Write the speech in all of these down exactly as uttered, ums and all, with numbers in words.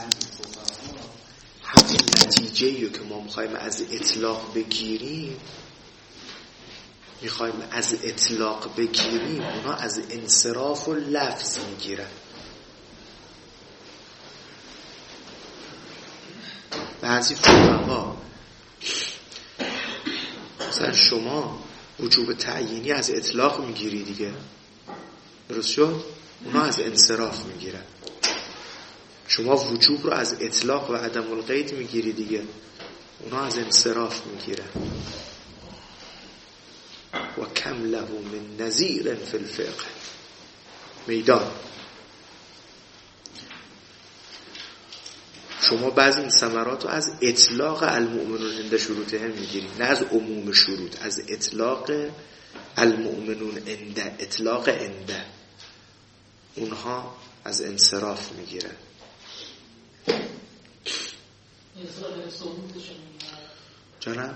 همین نتیجه‌ای که ما میخوایم از اطلاق بگیریم میخوایم از اطلاق بگیریم اونا از انصراف و لفظ میگیرن. بعضی فقها مثلا شما وجوب تعیینی از اطلاق میگیری دیگه، درست شد؟ اونا از انصراف میگیرن. شما وجوب رو از اطلاق و عدم القید میگیری دیگه، اونا از انصراف میگیرن. و کم له من نظیر فی الفقه میدان. شما بعضی این ثمرات رو از اطلاق المؤمنون عند شروطهم میگیری، نه از عموم شروط، از اطلاق المؤمنون عند، اطلاق عند. اونها از انصراف میگیرن. جانم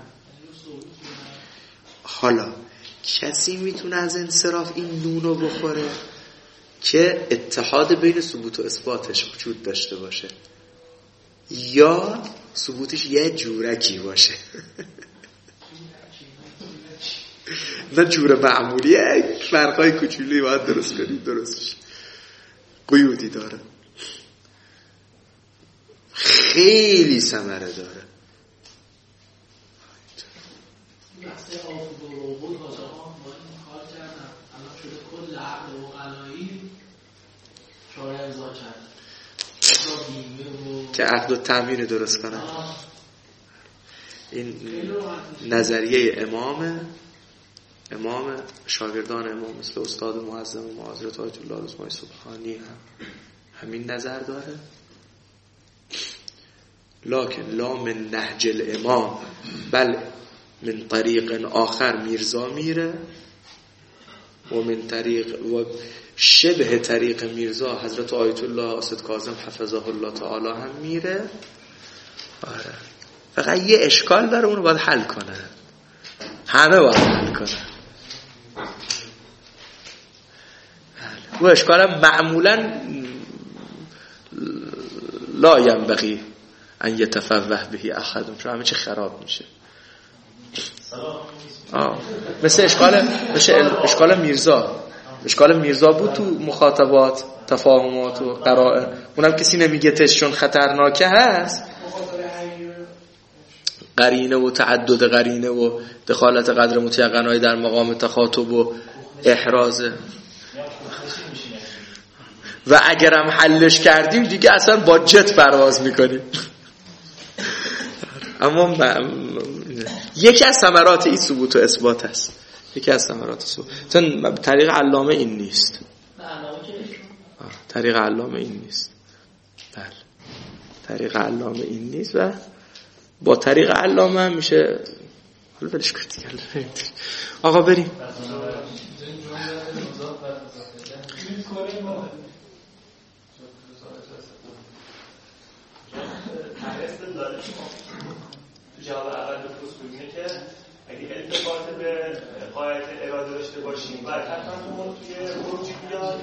حالا کسی میتونه از انصراف این نونو بخوره که اتحاد بین ثبوت و اثباتش وجود داشته باشه یا ثبوتش یه جورکی باشه. نه جور معمولیه، فرقای کوچولی باید درست کنید، درستش قیودی داره، خیلی ثمره داره. بحثه آفود و روبود حاجه ها با این کار کردن، الان شده کل عقل و قلایی شارع امضا کرد که عقد و تعمیر درست کنن. این نظریه امام امام شاگردان امام مثل استاد معظم ما حضرت آیت الله رضوانی سبحانی هم همین نظر داره. لکن لا من نهج الامام بل من طریق آخر میرزا میره و من طریق و شبه طریق میرزا حضرت آیت الله اسد کاظم حفظه الله تعالی هم میره. آره فقط یه اشکال داره، اونو باید حل کنه، همه باید حل کنه. و اشکال هم معمولا لا ینبغی ان یتفوه به احد، چون همه چی خراب میشه. آه. مثل اشکال مثل اشکال میرزا اشکال میرزا بود تو مخاطبات، تفاهمات و قرائن. اونم کسی نمیگه تش چون خطرناکه هست، قرینه و تعدد قرینه و دخالت قدر متیقنای در مقام تخاطب و احرازه. و اگرم حلش کردیم دیگه اصلا با جت پرواز میکنیم. اما یکی از ثمرات این ثبوت و اثبات است، یکی از ثمرات ثبوت. چون طریق علامه این نیست، طریق علامه این نیست. بله طریق علامه این نیست و با طریق علامه هم میشه. حالا بلش کنید آقا بریم. جواب اول اصولیه که اگه التفات به قاعده اراده داشته باشیم بعد حتما اون توی خروجی بیاد.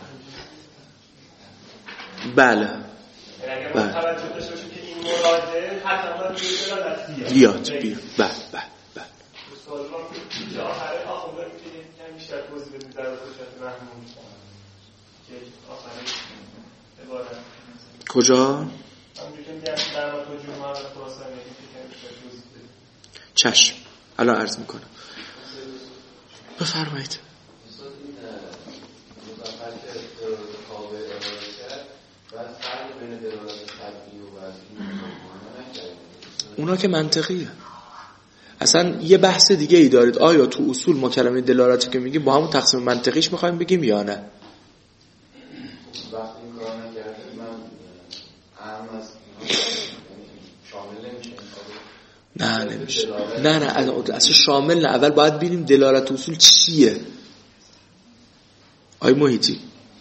بله اگه ما توجه داشته باشیم که این مراده حتما توی دلالت بیاد بیاد. بله بله بله. استاد ما که آخر آخر میگه کمی بیشتر توضیح بدید در خصوص محمود که آخر عبارت کجا؟ همونجور که میگم در ما توجیه محمد خراسانی چشم الان عرض میکنم. بفرمایید. اونا که منطقیه. اصلا یه بحث دیگه ای دارید، آیا تو اصول ما کلمه دلالتی که میگیم با همون تقسیم منطقیش میخوایم بگیم یا نه؟ نه نمیشه. نه نه اصلا شامل نه. اول باید ببینیم دلالت اصول چیه. آی محیطی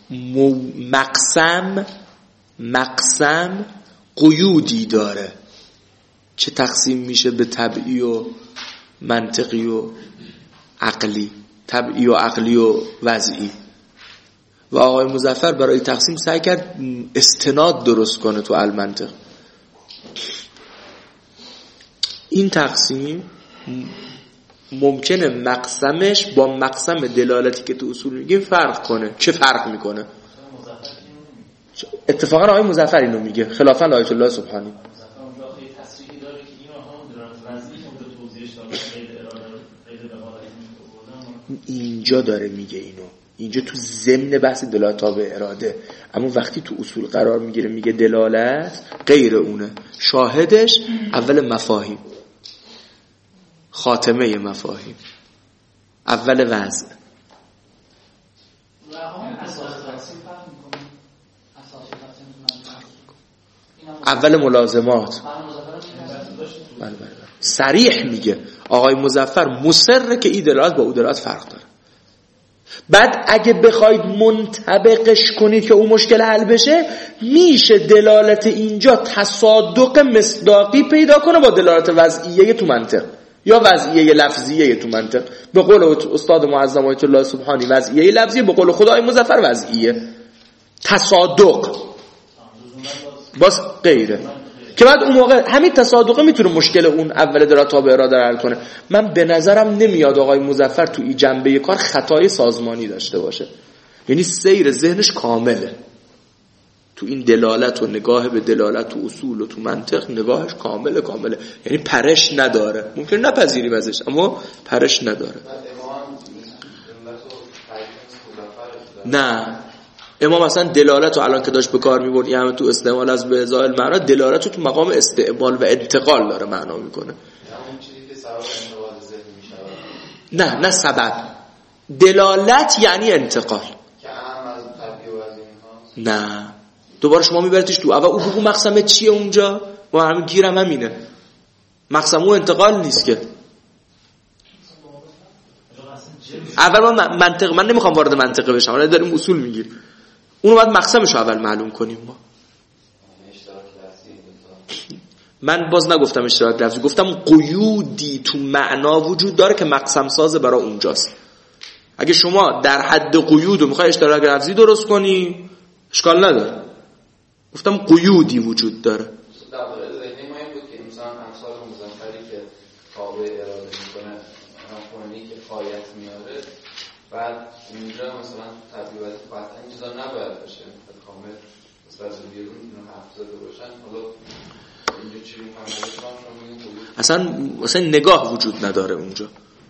مقسم مقسم قیودی داره که تقسیم میشه به طبعی و منطقی و عقلی، طبعی و عقلی و وضعی. و آقای مظفر برای تقسیم سعی کرد استناد درست کنه تو المنطق. این تقسیم ممکنه مقسمش با مقسم دلالتی که تو اصول میگیم فرق کنه. چه فرق میکنه؟ اتفاقا آقای مظفر اینو میگه خلافا آیت الله سبحانی. اینجا داره میگه اینو، اینجا تو ضمن بحث دلالت تابع اراده، اما وقتی تو اصول قرار میگیره میگه دلالت غیر اونه. شاهدش اول مفاهیم، خاتمه مفاهیم، اول وضع. اول ملازمات. بله بله بله. صریح میگه آقای مظفر مصره که این دلالت با اون دلالت فرق داره. بعد اگه بخواید منطبقش کنید که اون مشکل حل بشه، میشه دلالت اینجا تصادق مصداقی پیدا کنه با دلالت وضعیه تو منطق یا وضعیه لفظیه تو منطق. به قول استاد معظم آیت الله سبحانی وضعیه لفظیه، به قول خدای مظفر وضعیه. تصادق باز غیره که بعد اون موقع همین تصادقه میتونه مشکل اون اول دلالت تابع اراده رو حل کنه. من به نظرم نمیاد آقای مظفر تو این جنبه کار خطای سازمانی داشته باشه، یعنی سیر ذهنش کامله تو این دلالت و نگاه به دلالت تو اصول و تو منطق، نگاهش کامله کامله، یعنی پرش نداره. ممکن نپذیریم ازش اما پرش نداره. نه امام اصلا دلالت رو الان که داشت به کار میبرد، یعنی تو استعمال از به ازای المعنا، دلالت رو تو مقام استعمال و انتقال داره معنا میکنه. نه نه سبب دلالت یعنی انتقال. نه دوباره شما میبرتیش تو اول اون بگو مقسمه چیه اونجا، ما همین گیرم همینه، مقسمه و انتقال نیست که. اول ما منطق، من نمیخوام وارد منطقه بشم، ولی داریم اصول میگیریم، اونو باید مقسمش رو اول معلوم کنیم. ما من باز نگفتم اشتراک لفظی، گفتم قیودی تو معنا وجود داره که مقسم ساز برای اونجاست. اگه شما در حد قیود رو میخوای اشتراک لفظی درست کنی اشکال نداره، گفتم قیودی وجود داره. در واقع ذهنی ما این بود که مثلا امثال مظفری که تابع اراده میکنه، همونی که قایت میاره، بعد اونجا مثلا تبلیغات قطعا این چیزا نباید باشه، کامل مثلا از بیرون اینو حرف زده باشن. حالا اینجا چی می‌فهمید؟ اصلا اصلا نگاه وجود نداره اونجا،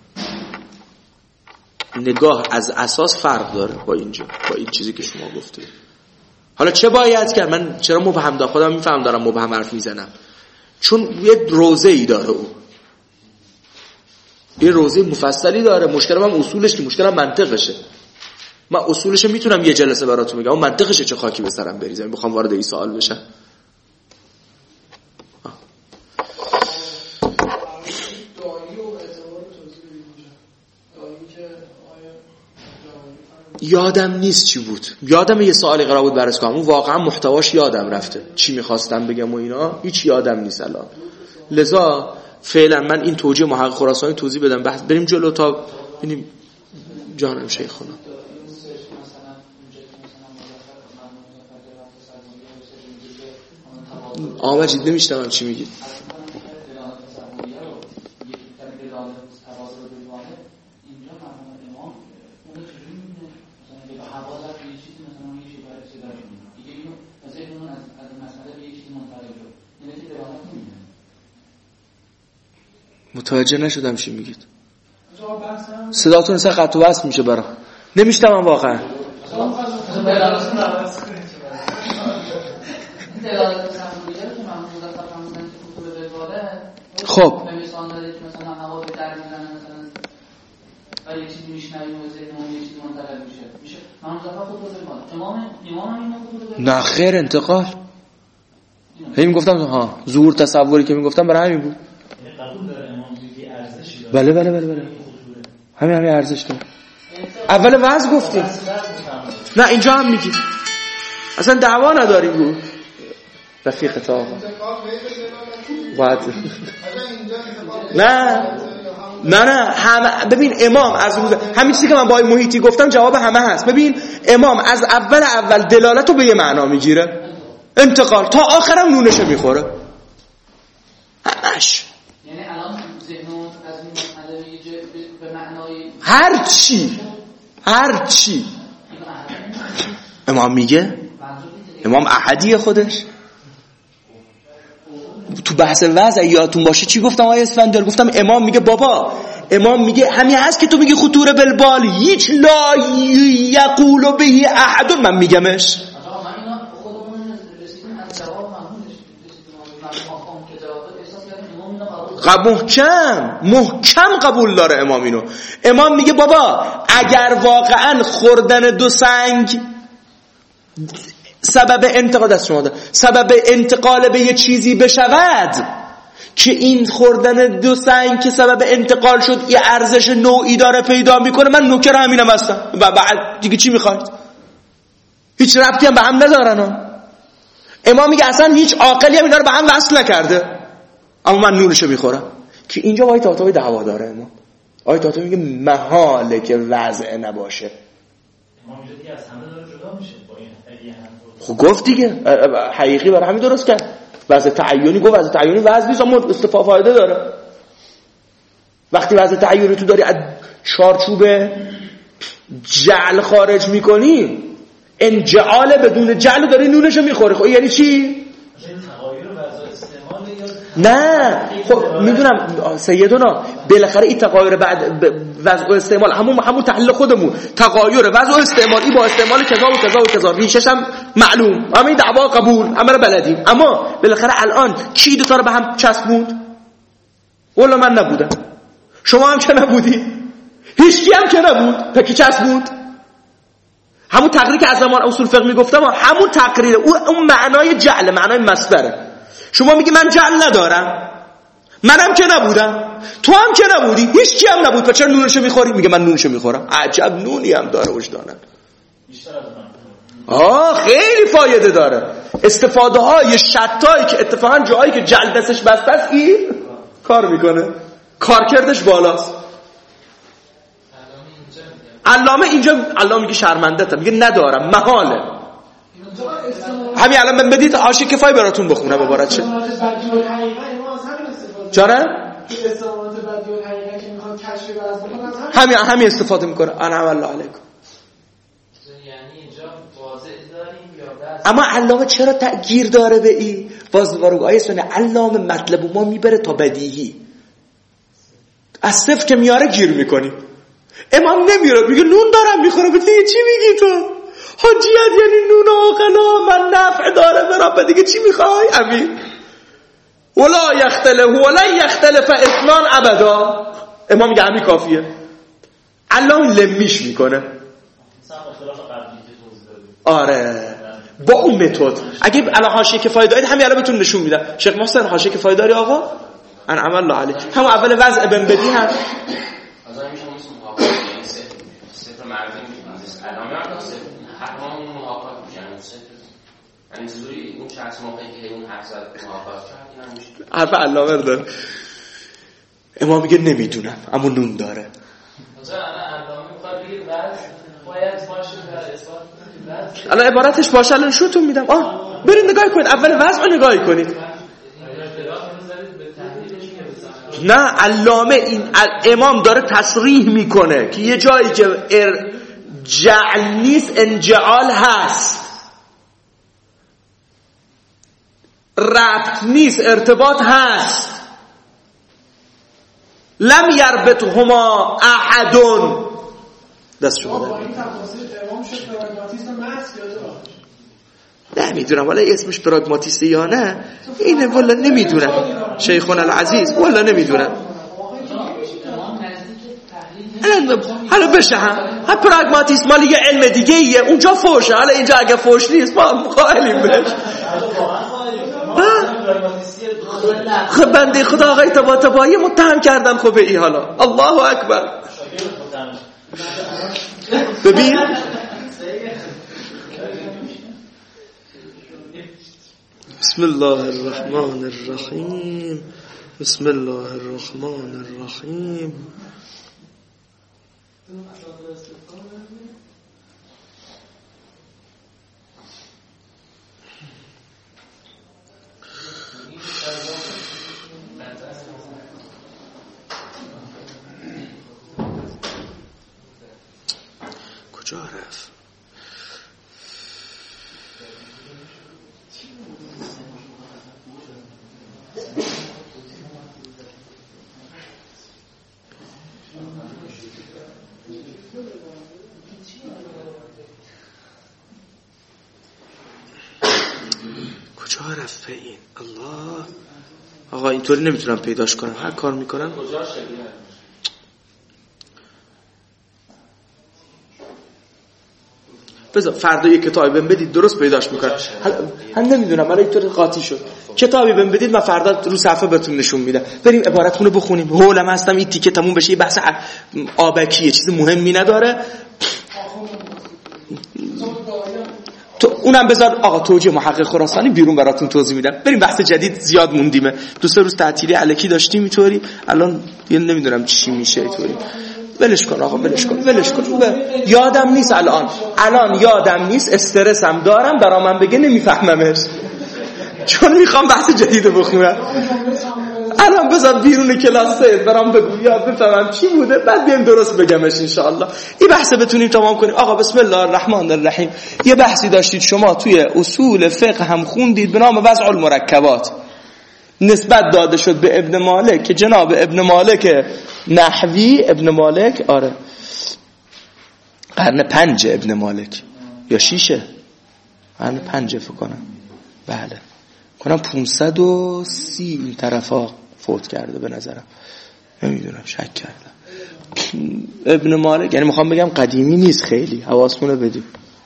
نگاه از اساس فرق داره با اینجا، با این چیزی که شما گفتید. حالا چه باید کرد؟ من چرا مبهم دارم؟ خودم میفهم دارم مبهم حرف میزنم، چون یه روزه‌ای داره او، یه روزه مفصلی داره. مشکلم هم اصولش که مشکلم منطقشه. من اصولش میتونم یه جلسه براتون میگم، اون منطقشه چه خاکی به سرم بریزم بخوام وارد این سوال بشم. یادم نیست چی بود، یادم یه سوالی قرار بود بررسی کنم، اون واقعا محتواش یادم رفته چی میخواستم بگم و اینا هیچ یادم نیست الان. لذا فعلا من این توجیه محقق خراسانی توضیح بدم، بحث بریم جلو تا ببینیم جانم شیخونا. آقا مجید نمیشتم چی میگید. متوجه نشدم چی میگید. صداتون اصلا قطع و وصل میشه برام، نمیشتم من واقعا. خب نه خیر انتقال. هی میگفتم ها ظهور تصوری که میگفتم برای همین بود. بله بله بله بله همین همین ارزش داره. اول وضع گفتیم، نه اینجا هم میگی اصلا دعوا نداریم بود رفیق تا آقا باید نه نه نه همه. ببین امام از روز همین چیزی که من با این محیطی گفتم جواب همه هست. ببین امام از اول اول دلالت رو به یه معنا میگیره، انتقال تا آخرم نونشو میخوره همش. یعنی الان ذهنون از این مسئله به معنای هر چی هر چی امام میگه، امام احدیه خودش. تو بحث وضع یادتون باشه چی گفتم آیه اسفندیار؟ گفتم امام میگه بابا، امام میگه همین هست که تو میگی خطور بالبال، هیچ لا یقول به احد، من میگمش. محکم محکم قبول داره امام اینو. امام میگه بابا اگر واقعا خوردن دو سنگ سبب انتقال از شما ده. سبب انتقال به یه چیزی بشود که این خوردن دو سنگ که سبب انتقال شد یه ارزش نوعی داره پیدا میکنه، من نوکر همینم هستم و بعد دیگه چی میخواید؟ هیچ ربطی هم به هم ندارن ها. امام میگه اصلا هیچ عاقلی هم اینا رو به هم وصل نکرده، اما من نورشو میخورم. که اینجا آیه طاطاوی دعوا داره امام. آیه طاطاوی میگه محاله که وضع نباشه. امام دیگه از همه داره جدا میشه با این اگه هم خب گفت دیگه حقیقی برای همین درست کرد. وضع تعیونی گفت وضع تعیونی وضع نیست اما استفاده فایده داره. وقتی وضع تعیونی تو داری از چارچوب جعل خارج میکنی، انجعال بدون جعل داری نونشو میخوری. خب یعنی چی؟ نه خب میدونم سیدنا بالاخره این تغایر بعد وضع و استعمال همون همون تحلیل خودمون، تغایر وضع و استعمال این با استعمال کذا و کذا و کذا ریشش هم معلوم، همین دعوا قبول همه رو بلدیم. اما بالاخره الان کی دو تا رو به هم چسبوند؟ والله من نبودم، شما هم که نبودی، هیچ کی هم که نبود، تا کی چسبوند؟ همون تقریری که از زمان اصول فقه میگفتم همون تقریره، اون معنای جعل، معنای مصدره. شما میگی من جعل ندارم، منم که نبودم، تو هم که نبودی، هیچ کی هم نبود، پس چرا نونشو میخوری؟ میگه من نونشو میخورم. عجب نونی هم داره وجدانن. آه خیلی فایده داره. استفاده های شتایی که اتفاقا جایی که جعل دستش بسته است این کار میکنه، کارکردش بالاست. علامه اینجا علامه میگه شرمنده‌ام، میگه ندارم، محاله. همین الان من بدید حاشیه کفایه براتون بخونم عبارت چه چرا همین همین استفاده میکنه. انعم الله علیکم. یعنی اینجا واضح داریم یا اما علامه چرا تأگیر داره به این؟ باز دوباره آیه سونه علامه مطلب ما میبره تا بدیهی، از صفر که میاره گیر میکنی. امام نمیاره میگه نون دارم میخوره، بگی چی میگی تو؟ حجیت یعنی نون و عقلا، من نفع داره برام، دیگه چی میخوای؟ امین ولا یختلف ولا یختلف اثنان ابدا. امام میگه همین کافیه. علامه لمیش میکنه. آره با اون متد. اگه الان حاشیه کفایه دارید همین الان بهتون نشون میدم. شیخ محسن حاشیه کفایه داری آقا؟ انعم الله علیه. همون اول وضع ابن بدی هم اون شخص موقعی که اون حرف زد محافظ کرد حرف علامه رو داره. امام میگه نمیدونم اما نون داره. الان عبارتش باشه، الان شوتون میدم. آه برید نگاه کنید، اول وضع رو نگاه کنید. نه علامه این امام داره تصریح میکنه که یه جایی که جعل نیست انجعال هست، ربط نیست ارتباط هست. لم یربطهما احدون. دست شما در نمیدونم والا اسمش پراگماتیسته یا نه، اینه والا نمیدونم شیخون العزیز، والا نمیدونم. حالا بشه هم هم پراگماتیسم مالی یه علم دیگه ایه، اونجا فوشه، حالا اینجا اگه فوش نیست ما مقایلیم بهش. خب بنده خدا آقای تبا تبایی متهم کردن. خب ای حالا الله اکبر. ببین بسم الله الرحمن الرحیم. بسم الله الرحمن الرحیم. کجا رفت؟ کجا رفت این؟ الله آقا اینطوری نمیتونم پیداش کنم، هر کار میکنم کجا شدیه؟ بذار فردا یک کتابی بهم بدید درست پیداش میکنم. هم نمیدونم من اینطوری قاطی شد. کتابی بهم بدید من فردا رو صفحه بهتون نشون میدم. بریم عبارتونو رو بخونیم. هولم هستم این تیکه تموم بشه. یه بحث آبکیه، چیز مهمی نداره. تو اونم بذار آقا توجیه محقق خراسانی بیرون براتون توضیح میدم. بریم بحث جدید، زیاد موندیمه. دو سه روز تعطیلی الکی داشتیم اینطوری، الان دیگه نمیدونم چی میشه اینطوری. ولش کن آقا، ولش کن ولش کن. یادم نیست الان الان یادم نیست، استرسم دارم، برا من بگه نمیفهممش چون میخوام بحث جدید بخونم. الان بذار بیرون کلاس سید برام بگو، یاد بفهمم چی بوده، بعد بیام درست بگمش ان شاء الله. این بحث بتونیم تمام کنیم. آقا بسم الله الرحمن الرحیم. یه بحثی داشتید شما توی اصول فقه هم خوندید به نام وضع المرکبات، نسبت داده شد به ابن مالک که جناب ابن مالک نحوی، ابن مالک آره قرن پنج، ابن مالک یا شیشه، قرن پنج فکر کنم، بله کنم پونصد و سی این طرفا فوت کرده به نظرم، نمیدونم شک کردم. ابن مالک یعنی میخوام بگم قدیمی نیست خیلی، حواسمون رو بدیم.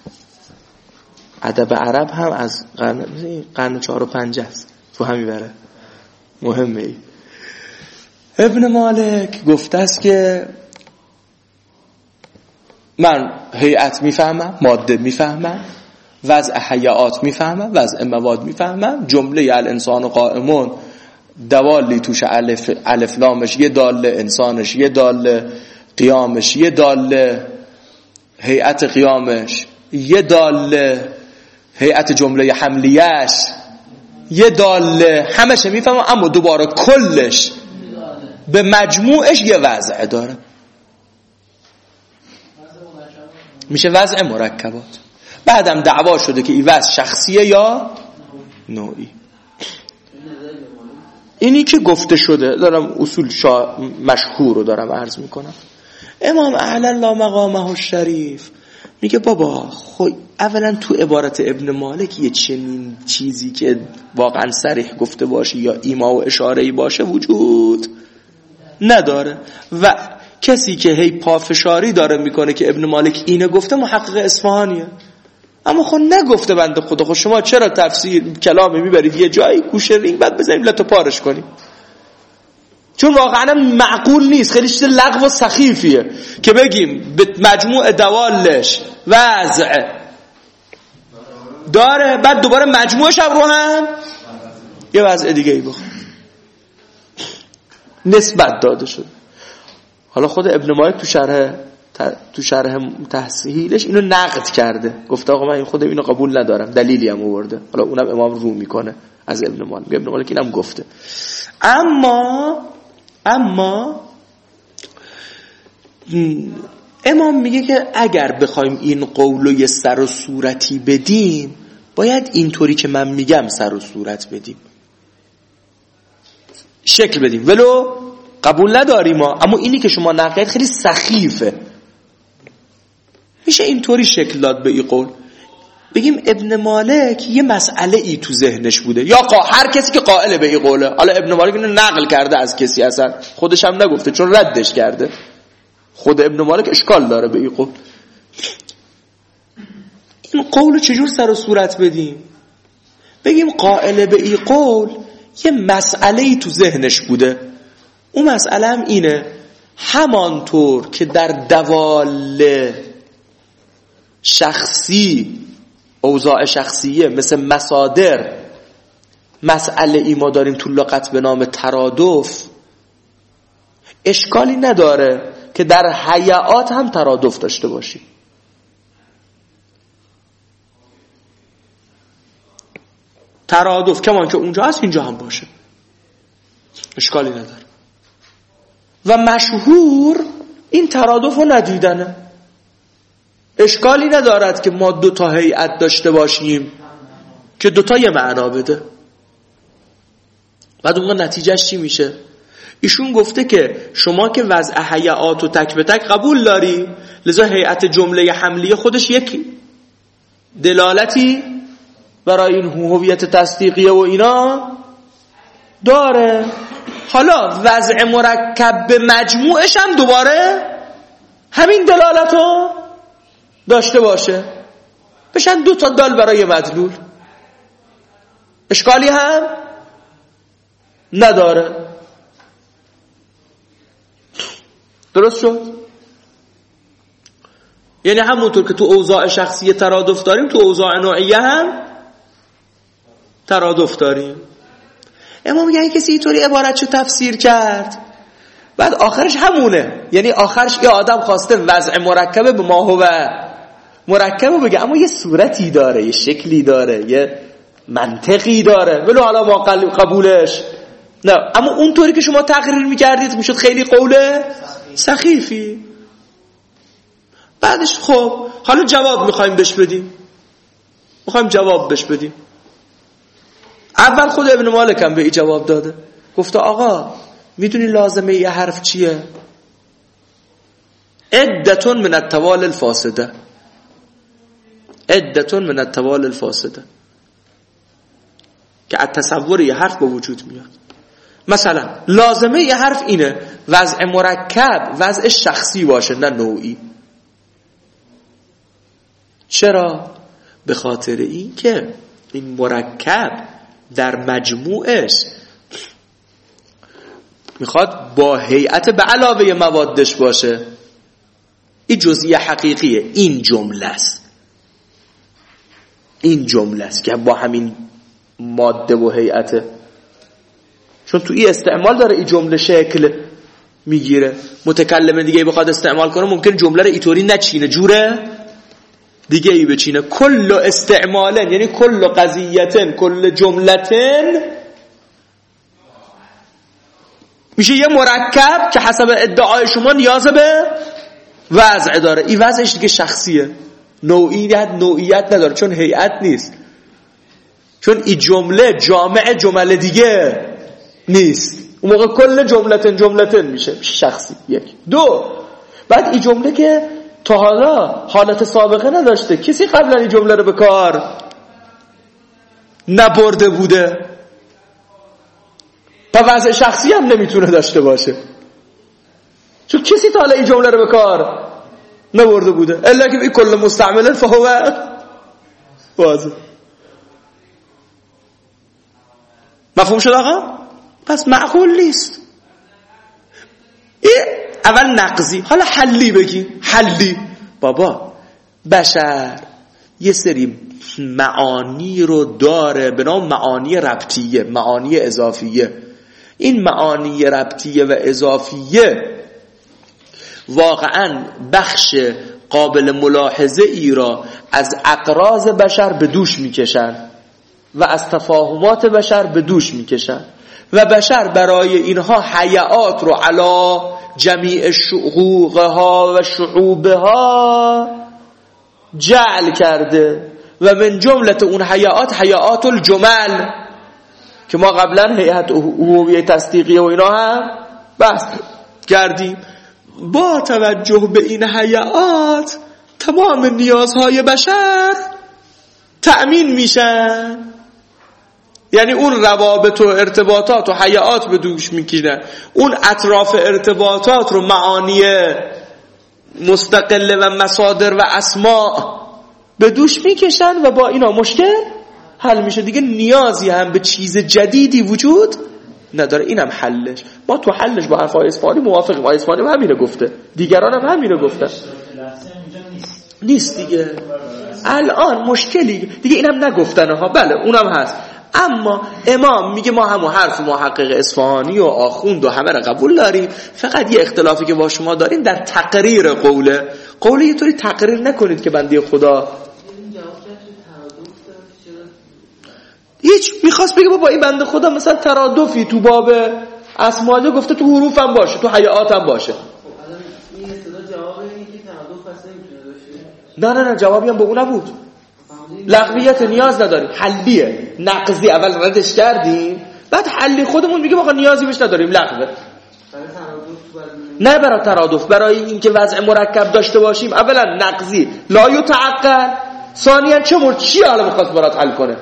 ادب عرب هم از قرن قرن چهار و پنج است، تو همین بره مهمه. ای ابن مالک گفته است که من هیئت میفهمم، ماده میفهمم، وضع حیات میفهمم، وضع مواد میفهمم، جمله الانسان قائمون دوالی توش الف الف لامش یه داله، انسانش یه داله، قیامش یه داله، هیئت قیامش یه داله، هیئت جمله حملیش یه داله، همشه میفهمم، اما دوباره کلش به مجموعش یه وضع داره، میشه وضع مرکبات. بعدم دعوا شده که این وضع شخصیه یا نوعی. اینی که گفته شده، دارم اصول شا... مشهور رو دارم عرض میکنم. امام اعلی الله مقامه الشریف میگه بابا خو اولا تو عبارت ابن مالک یه چنین چیزی که واقعا صریح گفته باشه یا ایما و اشاره‌ای باشه وجود نداره، و کسی که هی پافشاری داره میکنه که ابن مالک اینه گفته محقق اصفهانیه، اما خود نگفته بنده خدا. خود شما چرا تفسیر کلامی میبرید یه جایی گوشه رینگ بعد بزنید لتو پارش کنید؟ چون واقعا معقول نیست، خیلی چیز لغو و سخیفیه که بگیم به مجموع دوالش وضع داره بعد دوباره مجموعش هم رو هم یه وضع دیگه ای بخواه نسبت داده شد. حالا خود ابن مالک تو شرح تو شرح تحصیلش اینو نقد کرده، گفته آقا من این خودم اینو قبول ندارم، دلیلی هم آورده. حالا اونم امام رو میکنه از ابن مالک، ابن مالک اینم گفته. اما اما امام میگه که اگر بخوایم این قولو یه سر و صورتی بدیم باید اینطوری که من میگم سر و صورت بدیم، شکل بدیم، ولو قبول نداریم ما، اما اینی که شما نقید خیلی سخیفه، میشه اینطوری شکل داد به این قول. بگیم ابن مالک یه مسئله ای تو ذهنش بوده، یا قا... هر کسی که قائل به این قوله، حالا ابن مالک اینو نقل کرده از کسی، اصلا خودش هم نگفته چون ردش کرده، خود ابن مالک اشکال داره به این قول. این قولو چجور سر و صورت بدیم؟ بگیم قائل به این قول یه مسئله ای تو ذهنش بوده، اون مسئله هم اینه همانطور که در دوال شخصی اوضاع شخصیه مثل مصادر مسئله ای ما داریم تو لغت به نام ترادف، اشکالی نداره که در هیئات هم ترادف داشته باشیم. ترادف کمان که اونجا هست اینجا هم باشه، اشکالی نداره. و مشهور این ترادف رو ندیدنه. اشکالی ندارد که ما دو تا هیئت داشته باشیم که دو تا یه معنا بده. بعد اونها نتیجهش چی میشه؟ ایشون گفته که شما که وضع هیئات و تک به تک قبول داری، لذا هیئت جمله حملی خودش یک دلالتی برای این هویت تصدیقیه و اینا داره. حالا وضع مرکب به مجموعش هم دوباره همین دلالتو داشته باشه، بشن دو تا دال برای مدلول، اشکالی هم نداره. درست شد؟ یعنی همونطور که تو اوضاع شخصی ترادف داریم، تو اوضاع نوعیه هم ترادف داریم. اما میگن کسی اینطوری عبارتشو تفسیر کرد، بعد آخرش همونه. یعنی آخرش یه آدم خواسته وضع مرکبه به ما هو مرکبه بگه، اما یه صورتی داره، یه شکلی داره، یه منطقی داره، ولو حالا ما قبولش نه. اما اونطوری که شما تقریر میکردید میشد خیلی قوله سخیفی. بعدش خب حالا جواب میخوایم بهش بدیم، میخوایم جواب بهش بدیم. اول خود ابن مالک هم به این جواب داده، گفته آقا میدونی لازمه یه حرف چیه؟ عدتون من التوال الفاسده، عدتون من التوال الفاسده، که از تصور یه حرف به وجود میاد. مثلا لازمه یه حرف اینه وضع مرکب وضع شخصی باشه نه نوعی. چرا؟ به خاطر این که این مرکب در مجموعش میخواد با هیئت به علاوه موادش باشه. این جزئی حقیقیه، این جمله است، این جمله است که با همین ماده و هیئته. چون تو این استعمال داره این جمله شکل میگیره. متکلم دیگه بخواد استعمال کنه ممکن جمله رو اینطوری نچینه، جوره دیگه ای بچینه. کل استعمالن یعنی کل قضیتن کل جملتن میشه یه مرکب که حسب ادعای شما نیاز به وضع داره. این وضعش دیگه شخصیه، نوعیت نوعیت نداره چون هیئت نیست، چون این جمله جامع جمله دیگه نیست. اون موقع کل جملتن جملتن میشه شخصی. یک دو بعد این جمله که تا حالا حالت سابقه نداشته، کسی قبلا این جمله رو به کار نبرده بوده، تا وضع شخصی هم نمیتونه داشته باشه چون کسی تا حالا این جمله رو به کار نبرده بوده. الا که این کل مستعمل فهو واضح. مفهوم شد آقا؟ پس معقول نیست. این اول نقضی. حالا حلی بگیم. حلی بابا بشر یه سری معانی رو داره به نام معانی ربطیه، معانی اضافیه. این معانی ربطیه و اضافیه واقعا بخش قابل ملاحظه ای را از اقراض بشر به دوش میکشن و از تفاهمات بشر به دوش میکشن و بشر برای اینها حیات رو علا جمیع شقوقها و شعوبها جعل کرده و من جملت اون حیات حیات الجمل که ما قبلا هیئت هویه تصدیقیه و اینا هم بحث کردیم. با توجه به این حیات تمام نیازهای بشر تأمین میشن. یعنی اون روابط و ارتباطات و حیات به دوش میکشن، اون اطراف ارتباطات رو معانی مستقله و مصادر و اسماء به دوش میکشن و با اینا مشکل حل میشه. دیگه نیازی هم به چیز جدیدی وجود نداره. اینم حلش. ما تو حلش با حرفای اسفانی موافقیم. ما اسفانی هم همینه گفته، دیگران هم همینه گفتن. نیست دیگه الان مشکلی دیگه اینم نگفتن ها. بله اونم هست، اما امام میگه ما همون حرف محقق اصفهانی و آخوند و همه را قبول داریم، فقط یه اختلافی که با شما داریم در تقریر قوله. قوله یه طوری تقریر نکنید که بنده خدا هیچ میخواست بگه بابا این بنده خدا مثلا ترادفی تو باب اسماء گفته تو حروف هم باشه، تو حیات هم باشه. این اصطلاح جواب اینه که ترادف پس نمیتونه باشه. نه نه نه جوابی هم به اون نبود. لغویت نیاز نداریم، حلیه نقضی اول ردش کردیم، بعد حلی خودمون میگه واقعا نیازی بهش نداریم، لغوه. نه برای ترادف، برای اینکه وضع مرکب داشته باشیم اولا نقضی لا یتعقل، ثانیا چه مورد چی حالا میخواست برات حل کنه.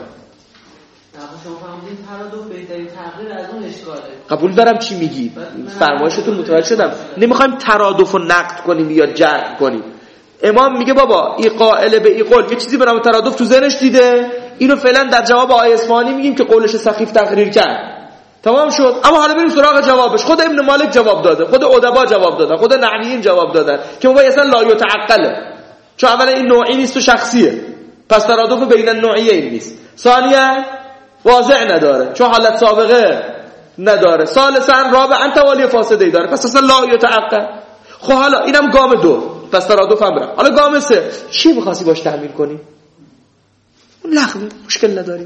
قبول دارم چی میگی، فرمایشتون متوجه شدم، نمیخوایم ترادف و نقد کنیم یا جرح کنیم. امام میگه بابا این قائل به این قول یه چیزی به نام ترادف تو ذهنش دیده، اینو فعلا در جواب آیه اصفهانی میگیم که قولش سخیف تقریر کرد، تمام شد. اما حالا بریم سراغ جوابش. خود ابن مالک جواب داده، خود ادبا جواب دادن، خود نحویین جواب دادن که بابا اصلا لا یتعقله، چون اولا این نوعی نیست و شخصیه، پس ترادف بین النوعیین نیست. ثانیا واضح نداره چون حالت سابقه نداره. ثالثا رابعا توالی فاسده ای داره، پس اصلا لا یتعقل. خب حالا اینم گام دو، پس ترادف هم برم. حالا گام سه چی می‌خواستی باش تعمیل کنی؟ لغو، مشکل نداریم.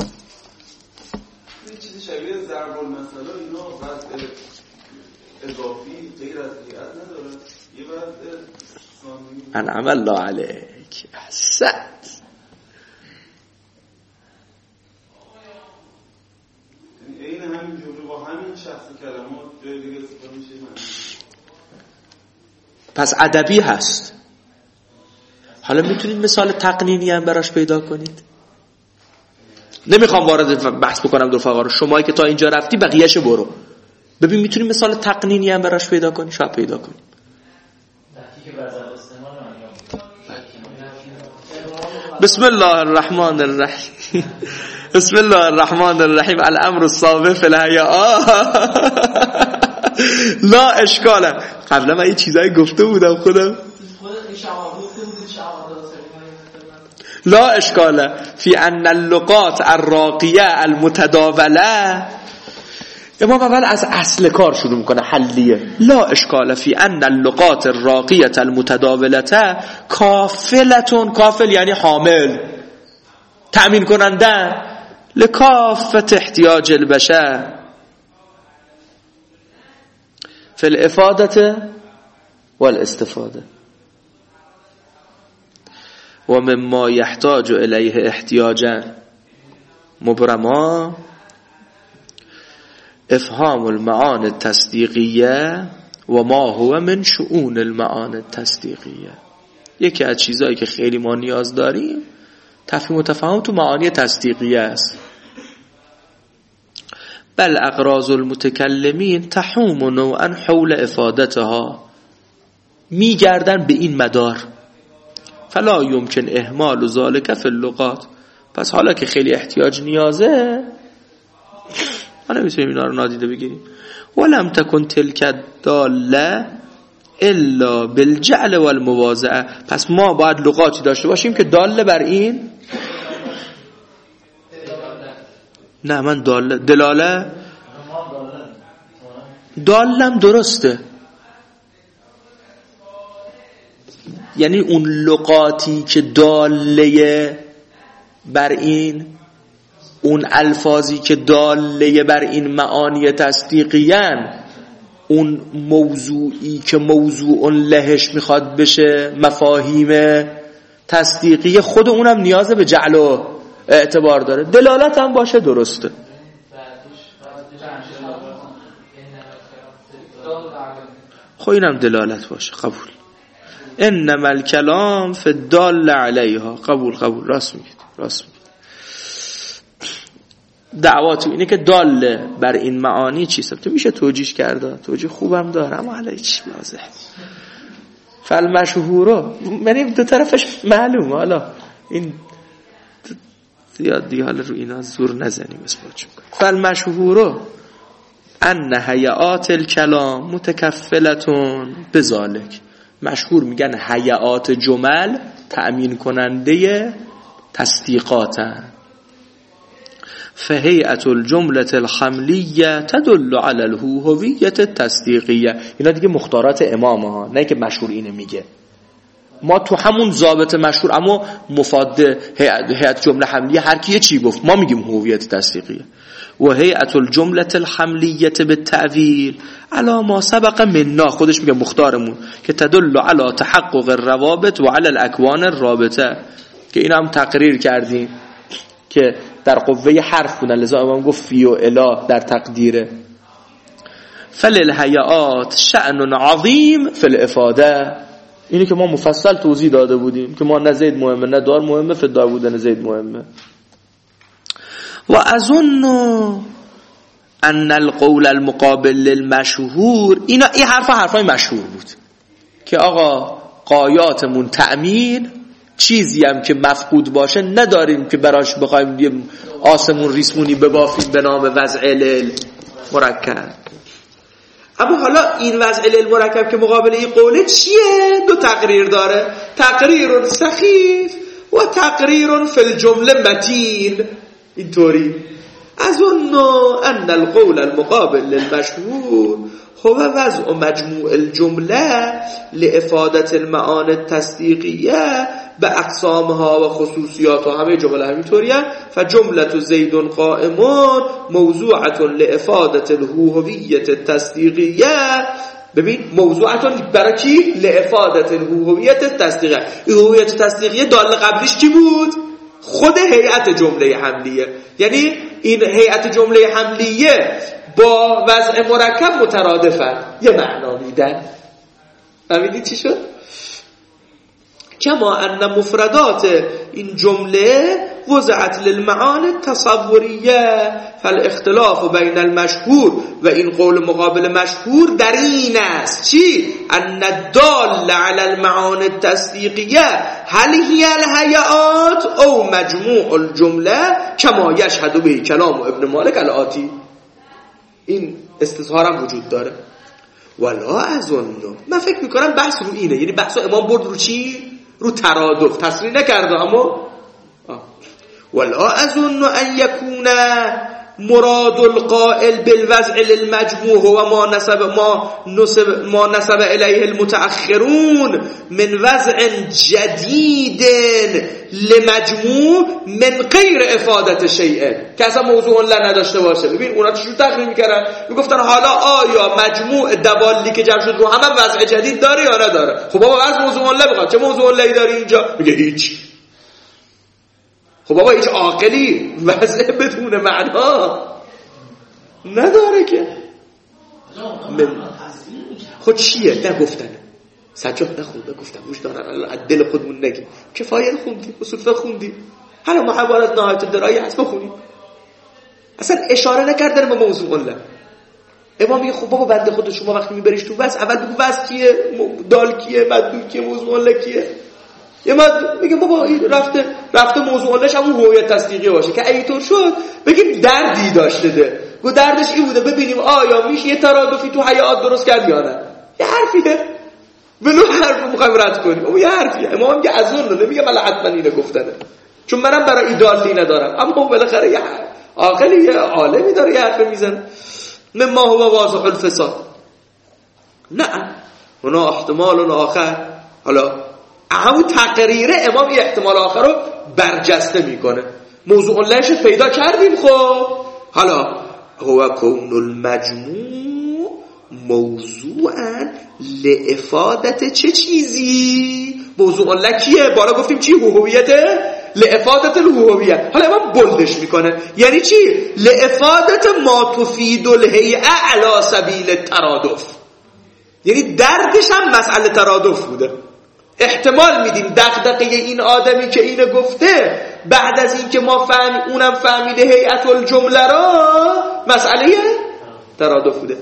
این چیزی شبیه ضرب المثل اینا وضع اضافی غیر از هیئت نداره. یه وضع انعم الله علیک، احسنت. این همین جمله با همین شخص کلمات جای دیگه استفاده میشه. پس ادبی هست. حالا میتونید مثال تقنینی هم براش پیدا کنید؟ نمیخوام وارد بحث بکنم دو فقرا، شمایی که تا اینجا رفتی بقیه‌شو برو ببین میتونید مثال تقنینی هم براش پیدا کنی، شاید پیدا کنی. بسم الله الرحمن الرحیم. بسم الله الرحمن الرحیم. الامر الصابه فی الحیاء لا اشکاله. قبلا من یه چیزایی گفته بودم خودم. لا اشکاله فی ان اللغات الراقیه المتداوله. امام اول از اصل کار شروع میکنه، حلیه. لا اشکاله فی ان اللغات الراقیه المتداوله کافلتون، کافل یعنی حامل، تأمین کننده لکافت احتیاج البشر فی الافاده والاستفاده و مما یحتاج الیه احتیاجا مبرما افهام المعانی التصدیقیه و ما هو من شؤون المعانی التصدیقیه. یکی از چیزایی که خیلی ما نیاز داریم تفهیم و تفاهم تو معانی تصدیقیه است. بل اغراض المتکلمین تحوم نوعا حول افادتها، میگردن به این مدار. فلا یمکن اهمال ذلك فی اللغات. پس حالا که خیلی احتیاج نیازه ما نمیتونیم اینا رو نادیده بگیریم. ولم تکن تلک داله الا بالجعل والمواضعه. پس ما باید لغاتی داشته باشیم که داله بر این، نه من داله دلاله دالم درسته، یعنی اون لغاتی که داله بر این، اون الفاظی که داله بر این معانی تصدیقیان، اون موضوعی که موضوع لهش میخواد بشه مفاهیم تصدیقی، خود اونم نیاز به جعل و اعتبار داره. دلالت هم باشه درسته. خب اینم دلالت باشه، قبول. انما الکلام فی الدال علیها. قبول قبول، راست میگید راست میگید. دعواتو اینه که دال بر این معانی چیست، تو میشه توجیه کرده، توجیه خوبم داره اما حالا هیچ واضح. فالمشهورو یعنی دو طرفش معلومه. حالا این زیاد دیگه حالا رو اینا زور نزنیم اثبات کنیم. فالمشهورو ان هیئات الکلام متکفلتون بذالک. مشهور میگن هیئات جمل تأمین کننده تصدیقاتن. فهیئة الجملة الحملیه تدل على الهویة التصدیقیه. اینا دیگه مختارات امامه ها، نه که مشهور اینو میگه. ما تو همون ضابط مشهور اما مفاد هیئت جمله حملیه هر کی چی گفت ما میگیم هویت تصدیقیه. و هیئت الجمله الحملیه بالتأویل علی ما سبق منا، خودش میگه مختارمون، که تدل علی تحقق الروابط و علی الاکوان الرابطه، که اینا هم تقریر کردیم که در قوه حرف بودن، لذا امام گفت فی و الا در تقدیره. فللهیئات شأن عظیم فی الافاده، اینی که ما مفصل توضیح داده بودیم که ما نه زید مهمه نه دار مهمه، فدار بودن زید مهمه. و اظن ان القول المقابل للمشهور، اینا این حرف حرفای مشهور بود که آقا قایاتمون تأمین، چیزی هم که مفقود باشه نداریم که براش بخوایم یه آسمون ریسمونی ببافیم به نام وضع علل مرکب. اما حالا این وضع علل مرکب که مقابل این قوله چیه؟ دو تقریر داره، تقریر سخیف و تقریر فی الجمله متین. اینطوری اظن ان القول المقابل للمشهور هو وضع مجموع الجمله لافادت المعانی التصدیقیه به اقسامها و خصوصیاتها. همه جمله همینطوریه. فجمله زید قائم موضوعه لافادت الهویه التصدیقیه. ببین موضوعه برای کی؟ لافادت الهویه التصدیقیه. هویت تصدیقیه دال قبلیش کی بود؟ خود هیئت جمله حملیه. یعنی این هیئت جمله حملیه با وضع مرکب مترادفن، یه معنا میدن. فهمیدید چی شد؟ کما ان مفردات این جمله وضعت للمعانی التصوریه، فالاختلاف بین المشهور و این قول مقابل مشهور در این است چی؟ ان الدال علی المعانی التصدیقیه هل هی الهیئات او مجموع الجمله کما یشهد به کلام ابن مالک الآتی. این استظهار هم وجود داره. ولا اظن، من فکر میکنم بحث رو اینه، یعنی بحث امام برد رو چی؟ رو ترادف، تصریح نکرده اما آه. ولا اظن ان یکون مراد القائل بالوضع للمجموع و ما نسب ما نسب ما نسب الیه المتأخرون من وضع جدید لمجموع من غیر افادت شیء، که اصلا موضوع لا نداشته باشه. ببین اونا چجور تقریر میکردن؟ میگفتن حالا آیا مجموع دوالی که جمع شد رو هم وضع جدید داره یا نداره؟ خب بابا از موضوع لا بخواد، چه موضوع لا داری اینجا؟ میگه هیچ. خب بابا هیچ عاقلی وضع بدون معنا نداره که. من خود چیه؟ نگفتنه سجاد نخونده، گفتم روش دارن از دل خودمون نگیم. کفایت خوندیم، اصول فقه خوندیم، حالا محاولات نهایت درایی هست بخونیم. اصلا اشاره نکردن به موضوع الله. امام میگه خب بابا بنده خود شما وقتی میبریش تو بس اول بگو بس کیه، دال کیه، مدلول کیه، موضوع الله کیه. یه مد میگه بابا این رفته رفته موضوع اللهش همون هویت تصدیقی باشه که اینطور شد بگیم دردی داشته ده. گو دردش این بوده ببینیم آیا میشه یه ترادفی تو حیات درست کرد یا نه. یه حرفیه ولو حرف رو میخوایم رد کنیم، اما یه حرفیه. امام میگه از اون نمیگه من حتما اینو گفتنه، چون منم برای ایدالی ندارم، اما بالاخره یه عاقلی یه عالمی داره یه حرف میزنه. مما هو واضح الفساد. نه هنا احتمال آخر. حالا همون تقریره امام یه احتمال آخر رو برجسته میکنه. موضوع اللهش پیدا کردیم. خب حالا هو کون المجموع موضوعا لافادت چه چیزی؟ موضوع الله کیه؟ بالا گفتیم چی؟ هویته؟ لافادت الهویه. حالا امام بلدش میکنه یعنی چی؟ لافادت ما تفید الهیئه علی سبیل الترادف. یعنی دردش هم مسئله ترادف بوده. احتمال میدیم دغدغه این آدمی که اینو گفته بعد از این که ما فهم اونم فهمیده هیئت الجمله را مسئله ترادف بوده.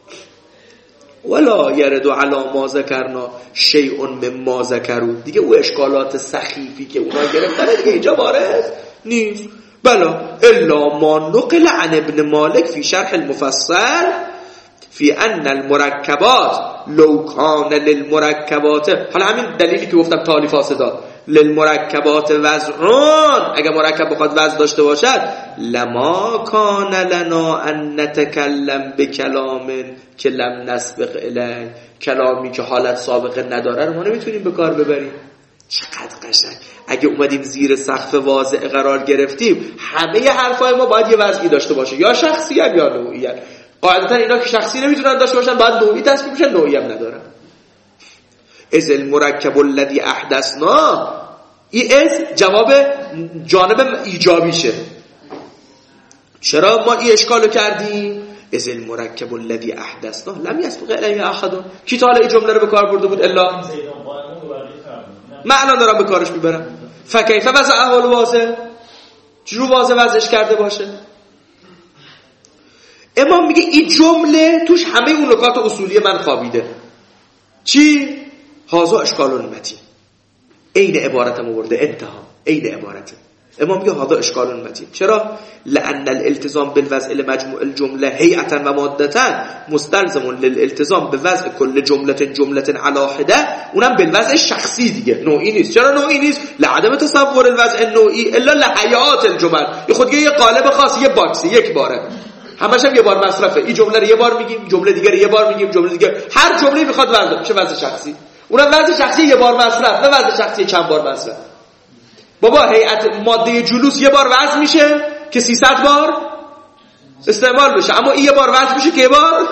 ولا یرد علی ما ذکرنا شیء مما ذکروا. دیگه او اشکالات سخیفی که اونا گرفتن دیگه اینجا وارد نیست. بلا الا ما نقل عن ابن مالک فی شرح المفصل فی ان المرکبات لو کان للمرکبات. حالا همین دلیلی که گفتم تالی فاسدات، للمرکبات وزن، اگر مرکب بخواد وزن داشته باشد لما کان لنا ان نتکلم بکلام که لم نسبق الیه، کلامی که حالت سابقه نداره رو ما نمیتونیم به کار ببریم. چقدر قشنگ. اگه اومدیم زیر سقف واضع قرار گرفتیم همه حرفای ما باید یه وضعی داشته باشه، یا شخصی یا نوعی. قاعدتا اینا که شخصی نمیتونن داشته باشن باید نوعی تصمیم بشن، نوعی هم ندارن. از المرکب الذی احدثنا، این از جواب جانب ایجابیشه. چرا ما این اشکالو کردیم؟ از المرکب الذی احدثنا لم یسبق الیه احد. کی تا حالا این جمله رو به کار برده بود الا من الان دارم به کارش میبرم. فکیف وضعه الواضح، چجور واضح وضعش کرده باشه؟ امام میگه این جمله توش همه اون نکات اصولی من خوابیده. چی؟ هازا اشکال المتین، عین عبارتم آورده، انتها عین عبارته. امام میگه هازا اشکال المتین. چرا؟ لان الالتزام بالوضع لمجموع الجمله هیئتا و مادتا مستلزم للالتزام بوضع کل جمله جمله علی حده، اونم بالوضع شخصی دیگه، نوعی نیست. چرا نوعی نیست؟ لعدم تصور الوضع النوعی الا لحیات الجمل. خود یه قالب خاص، یه باکسی، یک باره، همش هم یه بار مصرفه. این جمله رو یه بار میگیم، جمله دیگه رو یه بار میگیم، جمله دیگه، هر جمله میخواد وضع بشه وضع شخصی. اونم وضع شخصی یه بار مصرف، نه وضع شخصی چند بار مصرف. بابا هیئت ماده جلوس یه بار وضع میشه که سیصد بار استعمال بشه، اما این یه بار وضع میشه که یه بار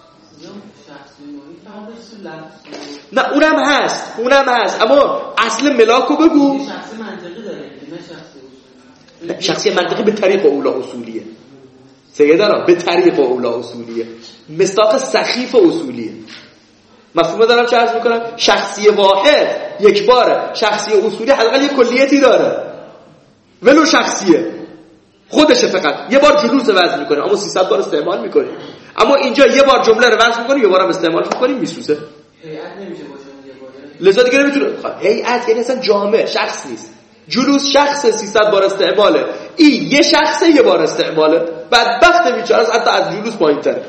نه. اونم هست، اونم هست، اما اصل ملاکو بگو. شخصی منطقی داره نه شخصی شخصی منطقی به طریق اولا اصولیه. سیدانا به طریق اولا اصولیه، مصداق سخیف اصولیه. مفهوم دارم چه عرض میکنم؟ شخصی واحد یک باره، شخصی اصولی حداقل یک کلیتی داره، ولو شخصیه خودشه، فقط یه بار جلوس وضع میکنه اما سیصد بار استعمال میکنه. اما اینجا یه بار جمله رو وضع میکنه، یه بارم استعمال میکنه، میسوزه. هیئت نمیشه باشه یه باره، لذا دیگه نمیتونه. هیئت یعنی اصلا جامع، شخص نیست. جلوس شخص سیصد بار استعماله، این یه شخص یه بار استعماله. بدبخت بیچاره حتی از جلوس پایین‌تره.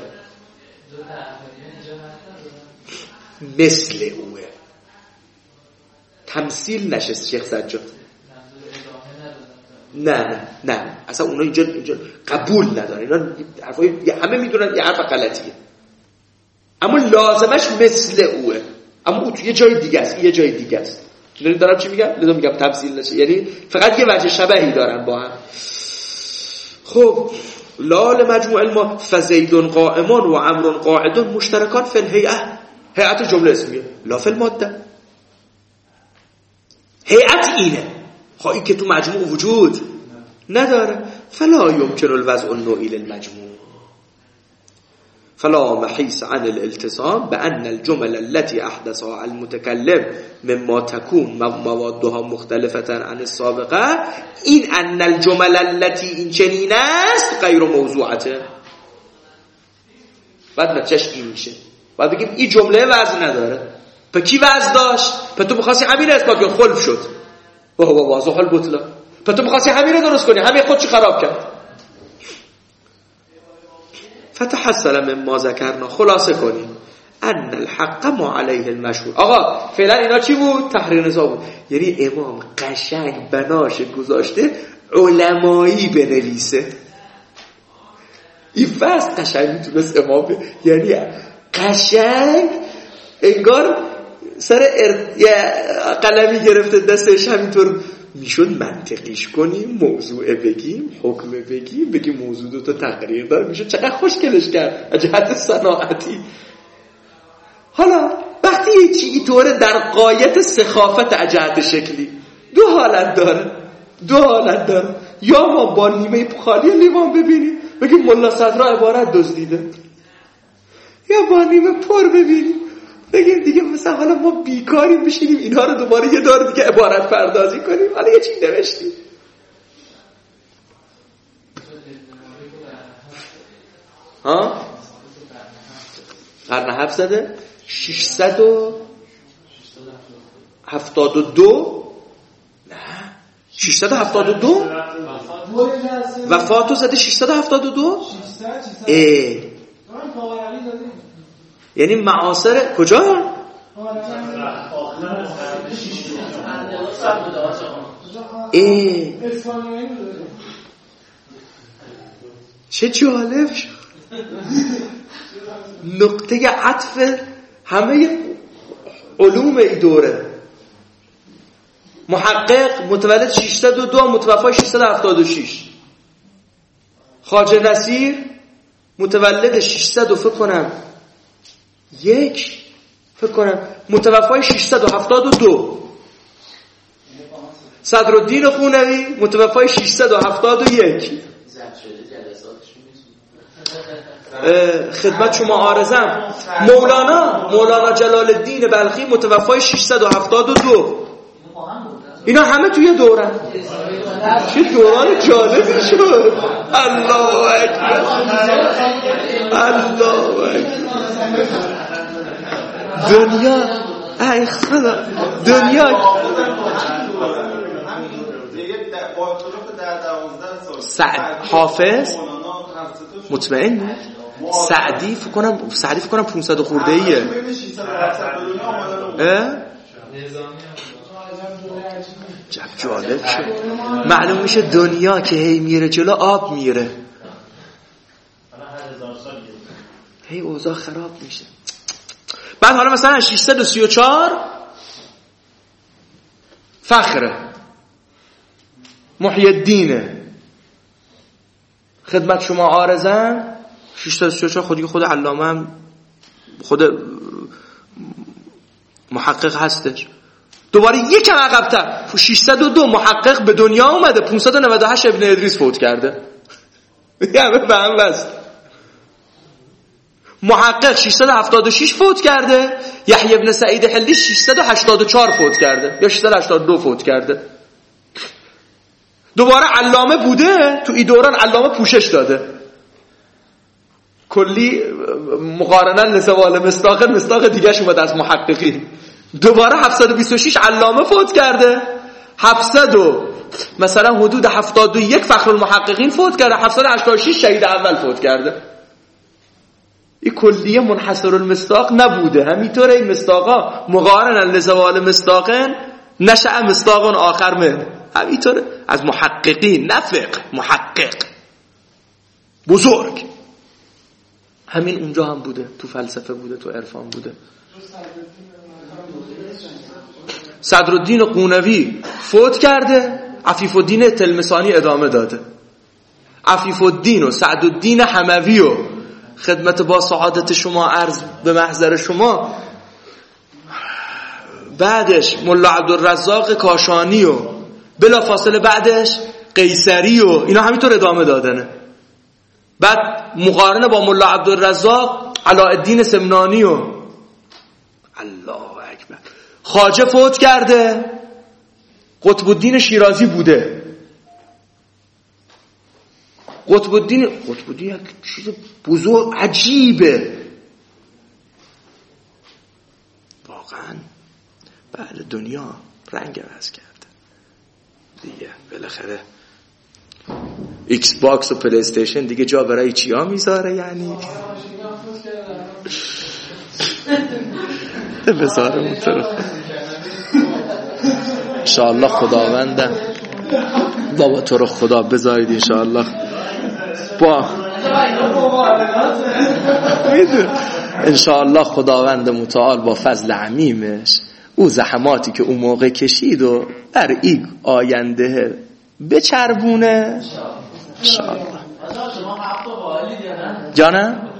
مثل اوه تمثیل نشه شیخ سجاد. نه نه نه اصلا اونا اینجا, اینجا قبول نداره. اینا حرفای همه میدونن یه حرف غلطیه، اما لازمش مثل اوه، اما او تو یه جای دیگه است، یه جای دیگه است. چون دارم چی میگم؟ لازم میگم تمثیل نشه، یعنی فقط یه وجه شبهی دارن با هم. خب لال مجموع الما فزید قائمان و عمرو قاعد مشترکان فی الهیئه. هیئت جمله اسمیه، لا فی الماده. هیئت اینه، خب این که تو مجموع وجود نداره. فلا یمکن الوضع النوعی للمجموع، فلا محیص عن الالتزام بأن الجمل التي احدثها المتكلم مما تكون موادها مختلفة عن السابقه، این ان الجمل التي این چنین است غیر موضوعته. بعد نتیجهش این میشه، بعد بگیم این جمله وزن نداره. پس کی وزن داشت؟ پس تو می‌خواستی همین اثبات کنی، خلف شد. اوه اوه واضح البطلان. پس تو می‌خواستی همین رو درست کنی، همین خود چی خراب کرد؟ فتحصل مما ذکرنا، خلاصه کنیم ان الحق ما علیه المشهور. آقا فعلا اینا چی بود؟ تحریر نظام بود. یعنی امام قشنگ بناش گذاشته علمایی بنویسه. این فصل قشنگ میتونست امام ب... یعنی قشنگ انگار سر ار... قلمی گرفته دستش همینطور میشد منطقیش کنیم، موضوع بگیم، حکم بگیم، بگیم موضوع دو تا تقریر دار، میشد چقدر خوشگلش کرد از جهت صناعتی. حالا وقتی یه چیزی طوره در غایت سخافت از جهت شکلی، دو حالت داره، دو حالت داره. یا ما با نیمه خالی لیوان ببینیم بگیم ملا صدرا عبارت دزدیده، یا با نیمه پر ببینیم بگیم دیگه مثلا حالا ما بیکاریم بشینیم اینها رو دوباره یه دور دیگه عبارت پردازی کنیم، حالا یه چیز نوشتیم. ها؟ قرن هفت زده؟ ششصد و هفتاد و دو؟ نه ششصد و هفتاد و دو؟ وفاتو زده ششصد و هفتاد و دو؟ اه یعنی معاصر کجا؟ ای چه جالب شد. نقطه عطف همه علوم ای دوره. محقق متولد ششصد و دو، متوفای ششصد و هفتاد و شش. خواجه نصیر متولد ششصد و فکر کنم یک، فکر کنم متوفای ششصد و هفتاد و دو. صدرالدین خونوی متوفای ششصد و هفتاد و یک. خدمت شما عارضم مولانا مولانا جلال الدین بلخی متوفای ششصد و هفتاد و دو. اینا همه توی دورن. چه دوران جالبی شد. الله اکبر الله اکبر. دنیا ای خدا دنیا سعد حافظ مطمئن سعدی فکر کنم سعدی فکر کنم پانصد خورده ایه. جب جالب شد. معلوم میشه دنیا که هی میره جلو آب میره، هی اوضاع خراب میشه. بعد حالا مثلا ششصد و سی و چهار فخره محی الدینه. خدمت شما عارضم ششصد و سی و چهار خودی خود علامه هم خود محقق هستش. دوباره یکم عقب‌تر ششصد و دو محقق به دنیا اومده، پانصد و نود و هشت ابن ادریس فوت کرده. همه به هم وصل. محقق ششصد و هفتاد و شش فوت کرده، یحیی ابن سعید حلی ششصد و هشتاد و چهار فوت کرده یا ششصد و هشتاد و دو فوت کرده. دوباره علامه بوده تو این دوران، علامه پوشش داده کلی مقارنه لزوال مصداق مصداق دیگه‌ش اومد از محققین. دوباره هفتصد و بیست و شش علامه فوت کرده، هفتصد و مثلا حدود هفتاد و یک فخرالمحققین فوت کرده، هفتصد و هشتاد و شش شهید اول فوت کرده. این کلیه منحصر المصداق نبوده. همینطوره این مصداقا مقارنه لزوال مصداقن نشأ مصداق آخر من. همینطوره از محققین، نفق محقق بزرگ. همین اونجا هم بوده، تو فلسفه بوده، تو عرفان بوده. صدرالدین قونوی فوت کرده، عفیف الدین تلمسانی ادامه داده. عفیف الدین و سعدالدین حموی و خدمت با سعادت شما عرض به محضر شما، بعدش ملا عبدالرزاق کاشانی و بلا فاصله بعدش قیصری و اینا همینطور ادامه دادنه. بعد مقارنه با ملا عبدالرزاق علاءالدین سمنانی و الله اکبر. خواجه فوت کرده، قطب الدین شیرازی بوده. قطب الدین قطب الدین یک چیز بزرگ عجیبه واقعا. بعد دنیا رنگ عوض کرده دیگه، بالاخره ایکس باکس و پلی استیشن دیگه جا برای چیا میذاره؟ یعنی بذاره مطرف انشاءالله. خداوندم بابا تو رو خدا بذارید انشاءالله با انشاءالله خداوند متعال با فضل عمیمش او زحماتی که اون موقع کشید و بر این آینده بچربونه انشاءالله. جانم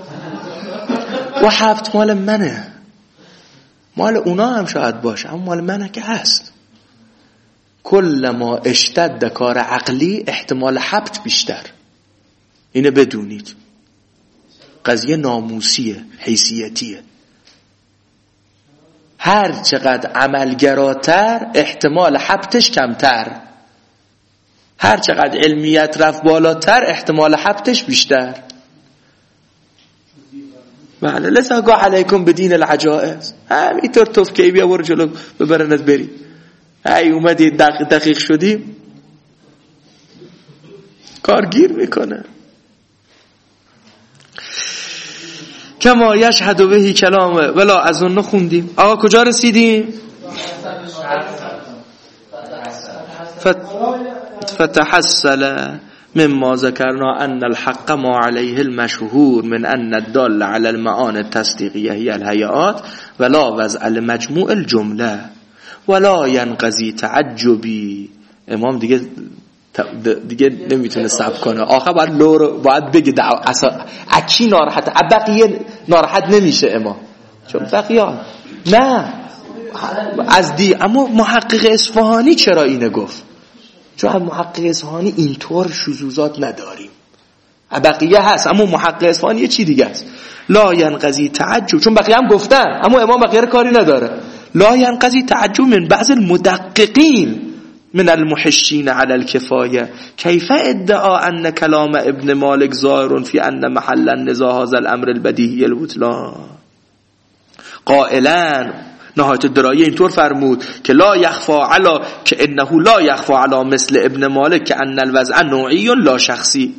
و هفت مال منه، مال اونا هم شاید باشه اما مال منه که هست. کل ما اشتد کار عقلی احتمال هفت بیشتر. اینه بدونید قضیه ناموسیه، حیثیتیه. هر چقدر عملگراتر احتمال حبتش کمتر، هر چقدر علمیت رفت بالاتر احتمال حبتش بیشتر. بله لذا گاه علیکم بدین العجائز. همینطور توفکی بیا برو جلو ببرنت بری. ای اومدی دقیق, دقیق شدی کارگیر میکنه. کما یشهد بهی کلامه ولا از اون خوندیم. آقا کجا رسیدیم؟ فتحصل مما ذكرنا أن الحق ما عليه المشهور من أن الدال على المعاني التصديقية هي الهيئات ولا وضع المجموع الجملة ولا ينقضي تعجبي. امام دیگه دیگه نمیتونه صبر کنه، آخر باید لور باید بگه اصلا اکی ناراحت، بقیه ناراحت نمیشه امام، چون بقیه نه از دی. اما محقق اصفهانی چرا اینه گفت؟ چون محقق اصفهانی اینطور شذوذات نداریم، بقیه هست اما محقق اصفهانی یه چی دیگه است. لا ینقضی تعجب، چون بقیه هم گفتن اما امام بقیه کاری نداره. لا ینقضی تعجب من بعض المدققین من المحشین علی الکفایه کیف ادعا ان کلام ابن مالک ظاهر فی ان محل النزاع هذا الامر البدیهی البطلان. قائلا نهایت درایه اینطور فرمود که لا یخفا علی که انه لا یخفا علی مثل ابن مالک که ان الوضع نوعی لا شخصی.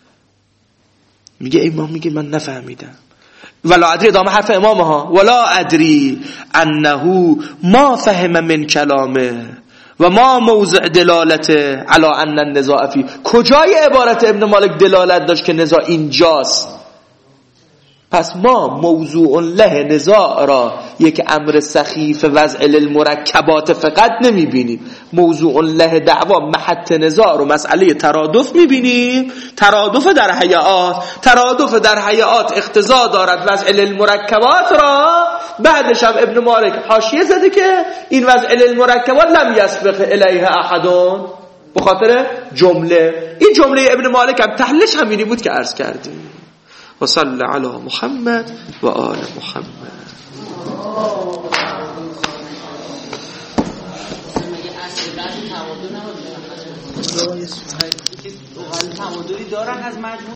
میگه امام میگه من نفهمیدم ولا ادری، ادامه حرف امام ها، ولا ادری انه ما فهم من کلامه و ما موضع دلالته علی ان النزاع فی. کجای عبارت ابن مالک دلالت داشت که نزاع اینجاست؟ پس ما موضوع له نزاع را یک امر سخیف وضع للمرکبات فقط نمیبینیم، موضوع له دعوا محط نزاع رو مسئله ترادف میبینیم. ترادف در هیئات، ترادف در هیئات اقتضا دارد وضع للمرکبات را. بعدش هم ابن مالک حاشیه زده که این وضع للمرکبات لم یسبق الیه احدون، به خاطر جمله. این جمله ابن مالک هم تحلیلش همینی بود که عرض کردیم. و صلی علی محمد و آل محمد. تعادلی دارن از مجموع